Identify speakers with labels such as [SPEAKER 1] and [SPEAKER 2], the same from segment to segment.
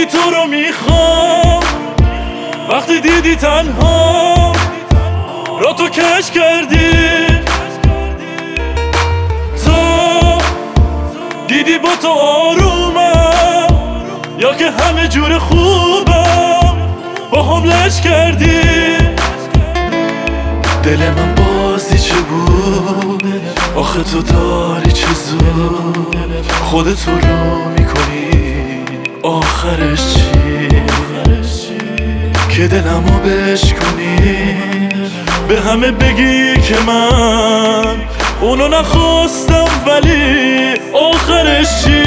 [SPEAKER 1] تو رو میخوام، وقتی دیدی تنها را تو کش کردی، تو دیدی با تو آرومم یا که همه جور خوبم با هم لش کردی. دل من بازی چه بود آخه تو داری چه زود خودت رو میکنی آخرش چی؟ که دلمو بشکنی به همه بگی که من اونو نخواستم ولی آخرش چی؟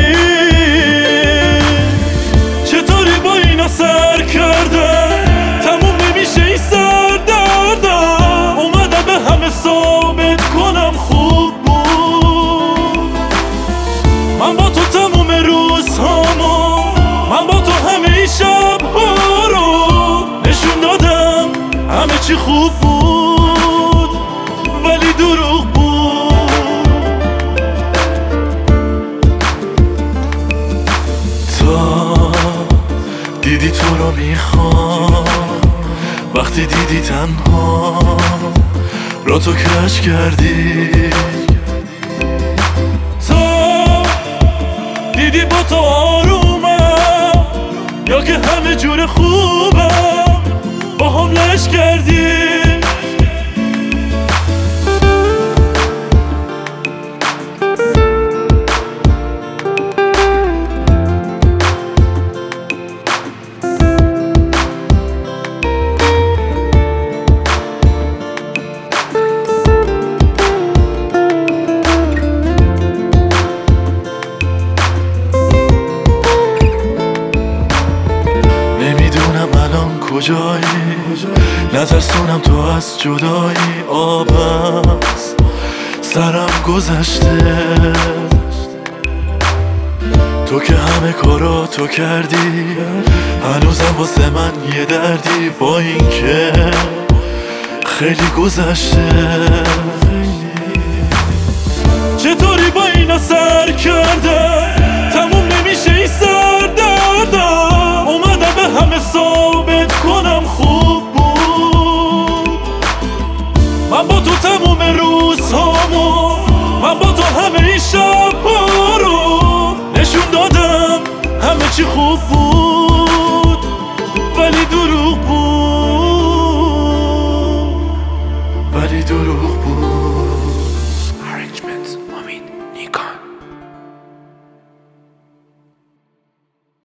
[SPEAKER 1] چطوری با اینا سر کردن تموم نمیشه این سر دردم، اومدم به همه ثابت کنم خوب بود. من با تو تموم روزهامو، من با تو همه این شبها رو نشون دادم همه چی خوب بود ولی دروغ بود. تا دیدی تو رو میخوام، وقتی دیدی تنها را تو کش کردی، تا دیدی با تو آرومم یا که همه جور خوبم با هم لش کردی. کجایی نترسونم تو از جدایی، آب است سرم گذشته، تو که همه کارا تو کردی هنوزم واسه من یه دردی با این که خیلی گذشته. چطوری با اینا سر کردن تموم نمیشه این سر دردم، اومدم به همه ثابت کنم خوب بود. من با تو تموم روزهامو، من با تو همه این شبها رو نشون دادم همه چی خوب بود.